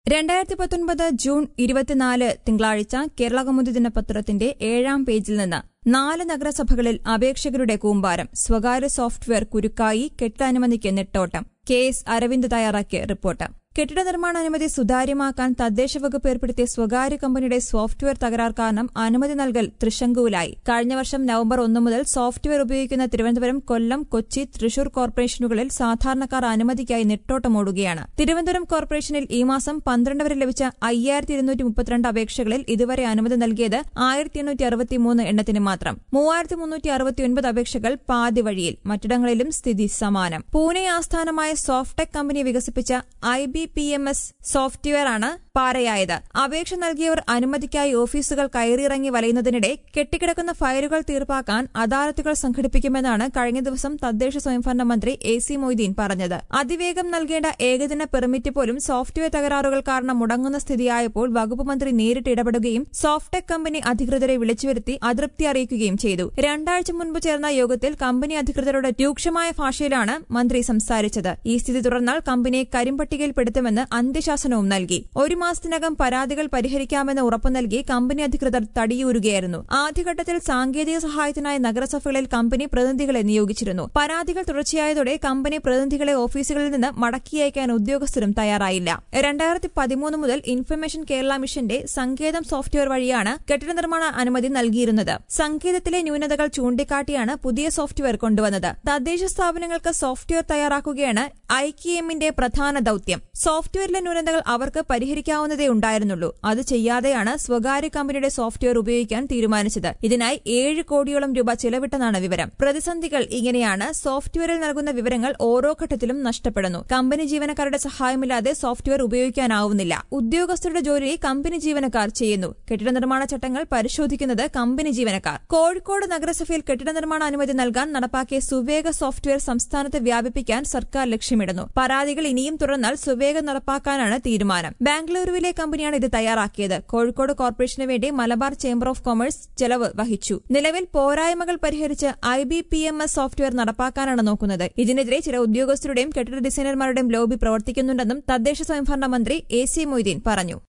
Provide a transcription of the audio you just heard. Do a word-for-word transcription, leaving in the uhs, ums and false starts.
രണ്ടായിരത്തി പത്തൊൻപത് ജൂൺ ഇരുപത്തിനാല് തിങ്കളാഴ്ച കേരളകൗമുദി ദിനപത്രത്തിന്റെ ഏഴാം പേജിൽ നിന്ന് നാല് നഗരസഭകളിൽ അപേക്ഷകരുടെ കൂമ്പാരം സ്വകാര്യ സോഫ്റ്റ്വെയർ കുരുക്കായി കെട്ടിടാനുമതിക്ക് നെട്ടോട്ടം. കെ എസ് അരവിന്ദ് തയ്യാറാക്കിയ റിപ്പോർട്ട്. കെട്ടിട നിർമ്മാണ അനുമതി സുതാര്യമാക്കാൻ തദ്ദേശ വകുപ്പ് ഏർപ്പെടുത്തിയ സ്വകാര്യ കമ്പനിയുടെ സോഫ്റ്റ്വെയർ തകരാർ കാരണം അനുമതി നൽകൽ തൃശങ്കുവിലായി. കഴിഞ്ഞ വർഷം നവംബർ ഒന്ന് മുതൽ സോഫ്റ്റ്വെയർ ഉപയോഗിക്കുന്ന തിരുവനന്തപുരം, കൊല്ലം, കൊച്ചി, തൃശൂർ കോർപ്പറേഷനുകളിൽ സാധാരണക്കാർ അനുമതിക്കായി നെട്ടോട്ടമോടുകയാണ്. തിരുവനന്തപുരം കോർപ്പറേഷനിൽ ഈ മാസം പന്ത്രണ്ട് വരെ ലഭിച്ച അയ്യായിരത്തി ഇരുന്നൂറ്റി മുപ്പത്തിരണ്ട് അപേക്ഷകളിൽ ഇതുവരെ അനുമതി നൽകിയത് ആയിരത്തി എണ്ണൂറ്റി അറുപത്തിമൂന്ന് എണ്ണത്തിന് മാത്രം. മൂവായിരത്തി മുന്നൂറ്റി അറുപത്തിയൊൻപത് അപേക്ഷകൾ പാതി വഴിയിൽ. മറ്റിടങ്ങളിലും സ്ഥിതി സമാനം. പൂനെ ആസ്ഥാനമായ സോഫ്റ്റ്ടെക് കമ്പനി വികസിപ്പിച്ച I B P M S സോഫ്റ്റ്വെയറാണ് പാരയായത്. അപേക്ഷ നൽകിയവർ അനുമതിക്കായി ഓഫീസുകൾ കയറിയിറങ്ങി വലയുന്നതിനിടെ കെട്ടിക്കിടക്കുന്ന ഫയലുകൾ തീർപ്പാക്കാൻ അദാലത്തുകൾ സംഘടിപ്പിക്കുമെന്നാണ് കഴിഞ്ഞ ദിവസം തദ്ദേശ സ്വയംഭരണ മന്ത്രി എ സി മൊയ്തീൻ പറഞ്ഞത്. അതിവേഗം നൽകേണ്ട ഏകദിന പെർമിറ്റ് പോലും സോഫ്റ്റ്വെയർ തകരാറുകൾ കാരണം മുടങ്ങുന്ന സ്ഥിതിയായപ്പോൾ വകുപ്പ് മന്ത്രി നേരിട്ട് ഇടപെടുകയും സോഫ്റ്റ്ടെക് കമ്പനി അധികൃതരെ വിളിച്ചുവരുത്തി അതൃപ്തി അറിയിക്കുകയും ചെയ്തു. രണ്ടാഴ്ച മുൻപ് ചേർന്ന യോഗത്തിൽ കമ്പനി അധികൃതരോട് രൂക്ഷമായ ഭാഷയിലാണ് മന്ത്രി സംസാരിച്ചത്. ഈ സ്ഥിതി തുടർന്നാൽ കമ്പനിയെ കരിമ്പട്ടികയിൽപ്പെടുത്തുമെന്ന് അന്ത്യശാസനവും നൽകി. ഒരു മാസത്തിനകം പരാതികൾ പരിഹരിക്കാമെന്ന് ഉറപ്പു നൽകി കമ്പനി അധികൃതർ തടിയൂരുകയായിരുന്നു. ആദ്യഘട്ടത്തിൽ സാങ്കേതിക സഹായത്തിനായി നഗരസഭകളിൽ കമ്പനി പ്രതിനിധികളെ നിയോഗിച്ചിരുന്നു. പരാതികൾ തുടർച്ചയായതോടെ കമ്പനി പ്രതിനിധികളെ ഓഫീസുകളിൽ നിന്ന് മടക്കി അയക്കാൻ ഉദ്യോഗസ്ഥരും തയ്യാറായില്ല. രണ്ടായിരത്തി പതിമൂന്ന് മുതൽ ഇൻഫർമേഷൻ കേരള മിഷന്റെ സങ്കേതം സോഫ്റ്റ്വെയർ വഴിയാണ് കെട്ടിട നിർമ്മാണ അനുമതി നൽകിയിരുന്നത്. സങ്കേതത്തിലെ ന്യൂനതകൾ ചൂണ്ടിക്കാട്ടിയാണ് പുതിയ സോഫ്റ്റ്വെയർ കൊണ്ടുവന്നത്. തദ്ദേശ സ്ഥാപനങ്ങൾക്ക് സോഫ്റ്റ്വെയർ തയ്യാറാക്കുകയാണ് ഐ കെ എമ്മിന്റെ പ്രധാന ദൌത്യം. സോഫ്റ്റ്വെയറിലെ ന്യൂനതകൾ അവർക്ക് പരിഹരിക്കാവുന്നതേ ഉണ്ടായിരുന്നുള്ളൂ. അത് ചെയ്യാതെയാണ് സ്വകാര്യ കമ്പനിയുടെ സോഫ്റ്റ്വെയർ ഉപയോഗിക്കാൻ തീരുമാനിച്ചത്. ഇതിനായി ഏഴ് കോടിയോളം രൂപ ചെലവിട്ടെന്നാണ് വിവരം. പ്രതിസന്ധികൾ ഇങ്ങനെയാണ്. സോഫ്റ്റ്വെയറിൽ നൽകുന്ന വിവരങ്ങൾ ഓരോ ഘട്ടത്തിലും നഷ്ടപ്പെടുന്നു. കമ്പനി ജീവനക്കാരുടെ സഹായമില്ലാതെ സോഫ്റ്റ്വെയർ ഉപയോഗിക്കാനാവുന്നില്ല. ഉദ്യോഗസ്ഥരുടെ ജോലി കമ്പനി ജീവനക്കാർ ചെയ്യുന്നു. കെട്ടിട നിർമ്മാണ ചട്ടങ്ങൾ പരിശോധിക്കുന്നത് കമ്പനി ജീവനക്കാർ. കോഴിക്കോട് നഗരസഭയിൽ കെട്ടിട നിർമ്മാണ അനുമതി നൽകാൻ നടപ്പാക്കിയ സുവേഗ സോഫ്റ്റ്വെയർ സംസ്ഥാനത്ത് വ്യാപിപ്പിക്കാൻ സർക്കാർ ലക്ഷ്യമിടുന്നു. പരാതികൾ ഇനിയും തുടർന്നാൽ സുവേഗം നടപ്പാക്കാനാണ് തീരുമാനം. ബാംഗ്ലൂരുവിലെ കമ്പനിയാണ് ഇത് തയ്യാറാക്കിയത്. കോഴിക്കോട് കോർപ്പറേഷന് വേണ്ടി മലബാർ ചേംബർ ഓഫ് കൊമേഴ്സ് ചെലവ് വഹിച്ചു. നിലവിൽ പോരായ്മകൾ പരിഹരിച്ച് I B P M S software നടപ്പാക്കാനാണ് നോക്കുന്നത്. ഇതിനെതിരെ ചില ഉദ്യോഗസ്ഥരുടെയും കെട്ടിട ഡിസൈനർമാരുടെയും ലോബി പ്രവർത്തിക്കുന്നുണ്ടെന്നും തദ്ദേശ സ്വയംഭരണ മന്ത്രി എ സി മൊയ്തീൻ പറഞ്ഞു.